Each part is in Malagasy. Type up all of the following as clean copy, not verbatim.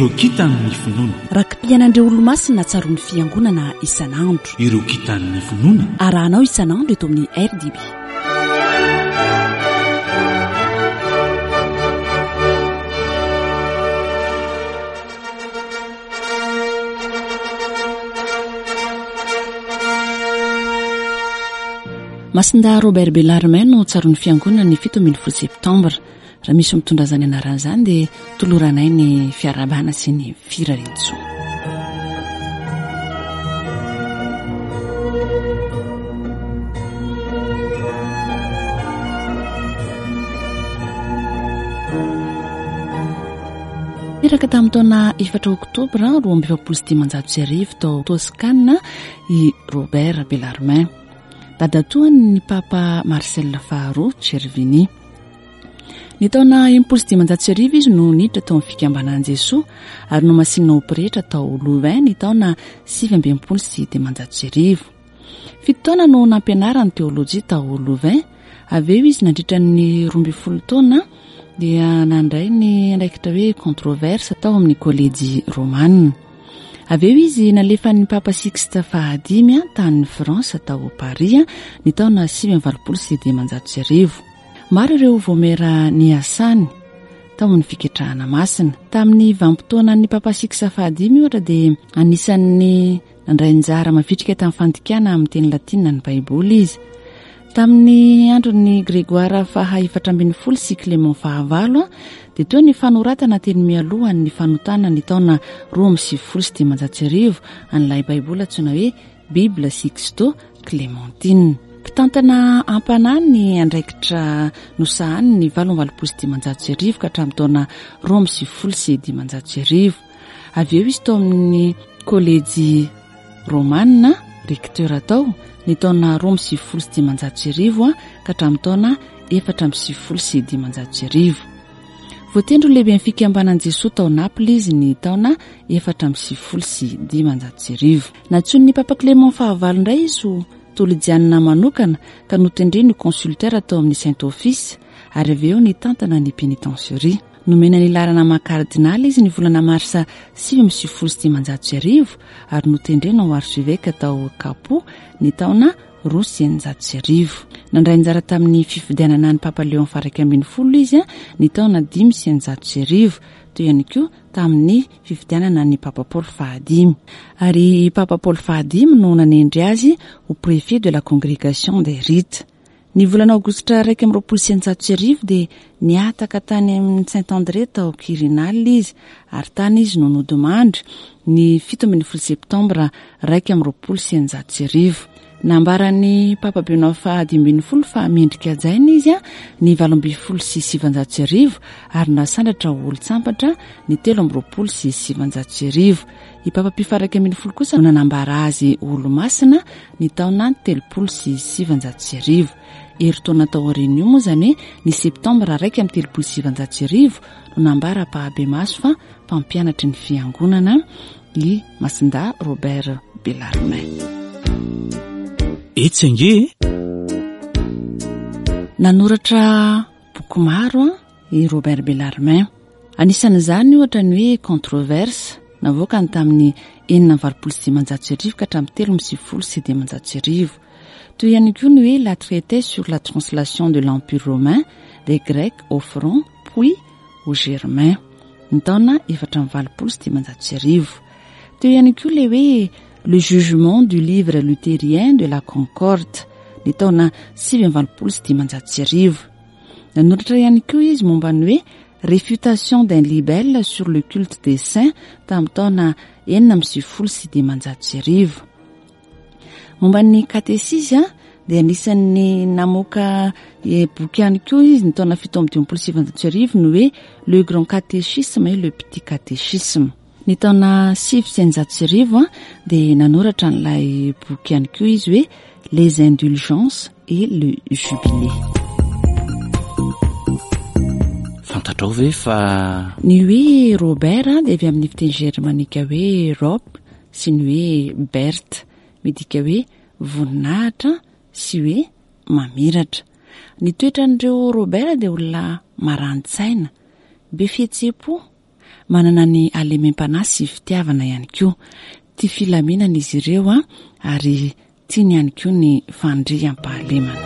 ireo kitan'ny finoana rakim-piainandreo olo-masina tsaron'ny fiangonana isan'andro. ireo kitan'ny finoana arahanao isan'andro eto amin'ny RDB. Masinda Robert Bellarmin no tsaron'ny fiangonana ny 17 septambra. Raha misy mitondra zany anaran'izany dia toloranay ny fiarabana sy ny firarintso. Iraka tamin'ny taona 4 oktobra 2017 tao Toscane i Robert Bellarmin. Dadatoany ny Papa Marcel Faharoa Cervini. Ny taona 1917 izy no niditra tao amin'ny fikambanan'i Jesoa ary no masinina opereta tao Louvain ny taona 1919. 7 taona no nampianarany teolojia tao Louvain. Avy eo izy nandritra ny 12 taona dia nandray ny andraikitra hoe controverse tao amin'ny kolejy Romanina. Avy eo izy nalefa ny Papa Sixte Fahadimy tany Fransa tao Paris ny taona 1919. Maro ireo vomera ny asany tao amin'ny fiketrahana masina. Tamin'ny vanim-potoana ny Papa Sixte Fahadimy ohatra dia anisan'ny nandray anjara mavitrika tamin'ny fandikana amin'ny teny latina ny Baiboly izy. Tamin'ny andron'ny Grégoire faha 440 sy Clément fahavalo dia teo ny fanoratana teny mialohan'ny fanotana ny taona 1919 an'ilay Baiboly antsoina hoe Bible Sixto Clémentine. Mpitantana ampanany ny andraikitra nosahany ny 1919 ka hatramin'ny taona 1919. Avy eo izy tao amin'ny kolejy Romanina recteur tao ny taona 1919 ka hatramin'ny taona 1919. Voatendro lehibe amin'ny fikambanan'i Jesoa tao Naples izy ny taona 1919. Natsoin'ny Papa Clément fahavalo indray izy ho tolojianina manokana ka notendreny consulteur tao amin'ny Saint Office ary avy eo ny tantana ny pénitencerie. Nomena ny larana maha-kardinaly izy ny volana marsa 1919 ary notendrena ho archevêque tao Capo ny taona 1920. Nandray anjara tamin'ny fifidianana ny Papa Léon Faraka 12 izy ny taona 1920 toy ihany koa tamin'ny fifidianana ny Papa Paul Fahadimy. Ary Papa Paul Fahadimy no nanendry azy au préfet de la congrégation des rites. Ny volana aogositra 1920 dia niataka tany amin'ny Saint-André tao Quirinal izy ary tany izy no nodimandry ny 17 septambra 1920. Nambaran'ny Papa Benoît Fahadimy fa mendrika ajaina izy ny 20 sy 700 ary nasandratra olo-tsambatra ny 13 sy 700. I Papa Pifaraka 10 kosa no nanambara azy olo-masina ny taona 30 sy 700. Eritaona tao aoriana moa zany hoe ny septambra 1 no nambara Pahabemaso fa mpampianatry ny fiangonana i Masinda Robert Bellarmin. Etsenge nanoratra boky maro i Robert Bellarmin. Anisan'izany ohatra ny hoe controverse navoaka ny tamin'ny 1920 ka hatramin'ny 1920. Toy ihany koa ny hoe la traité sur la translation de l'Empire romain des Grecs au franc puis au germain ny taona 1920. Toy ihany koa le hoe le jugement du livre luthérien de la Concorde ny taona 1920. Nanoratra ihany koa izy momba ny hoe réfutation d'un libelle sur le culte des saints tamin'ny taona 1920. Momba ny katesisy dia anisan'ny namoaka boky ihany koa izy ny taona 1720 no hoe le grand catéchisme et le petit catéchisme. Ny taona 1900 dia nanoratra n'ilay boky ihany koa izy hoe les indulgences et le jubilé. Fantatrao ve fa ny hoe Robert dia avy amin'ny fiteny germanika hoe Rob sy ny hoe Bert midika hoe voninahitra sy hoe mamiratra. Ny toetran'ireo Robert dia olona marantsaina, be fihetseham-po, manana ny alemem-panahy sy fitiavana ihany koa. Tia filaminana izy ireo ary tiany ihany koa ny fandriam-pahalemana.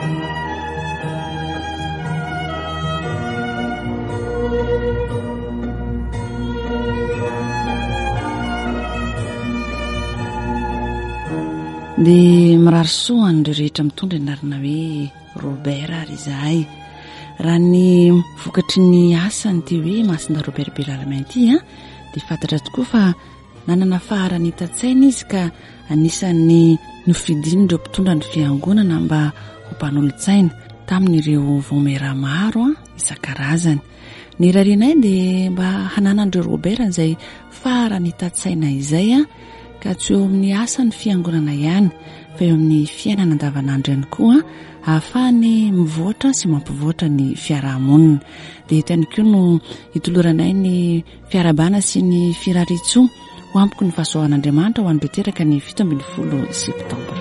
Dia mirary soa an'ireo rehetra mitondra ny anarana hoe Robert ary izahay. Raha ny vokatry ny asany ty hoe Masinda Robert Bellarmine ity dia fantatra tokoa fa nanana faharany hitan-tsaina izy ka anisan'ny nofidiny ireo mpitondra ny fiangonana mba ho mpanolo-tsaina tamin'ireo vomera maro isan-karazany. Ny rarinay dia mba hananan'ireo Robert izay faharany hitan-tsaina izay ka tsy eo amin'ny asany fiangonana ihany fa eo amin'ny fiainana andavanandro ihany koa ahafahany mivoatra sy mampivoatra ny fiarahamonina. Dia eto ihany koa no hitoloranay ny fiarabana sy ny firaritsoa ho ampiko ny fahasoavan'Andriamanitra ho an'ireo teraka ny 17 Septambra.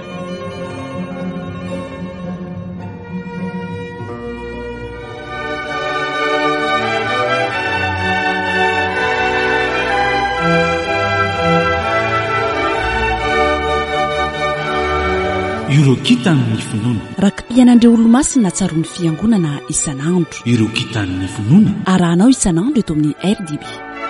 Ireo kitan'ny finoana. Rakim-piainan'ireo olo-masina tsaroan'ny fiangonana isan'andro. Ireo kitan'ny finoana. Arahanao isan'andro eto amin'ny RDB.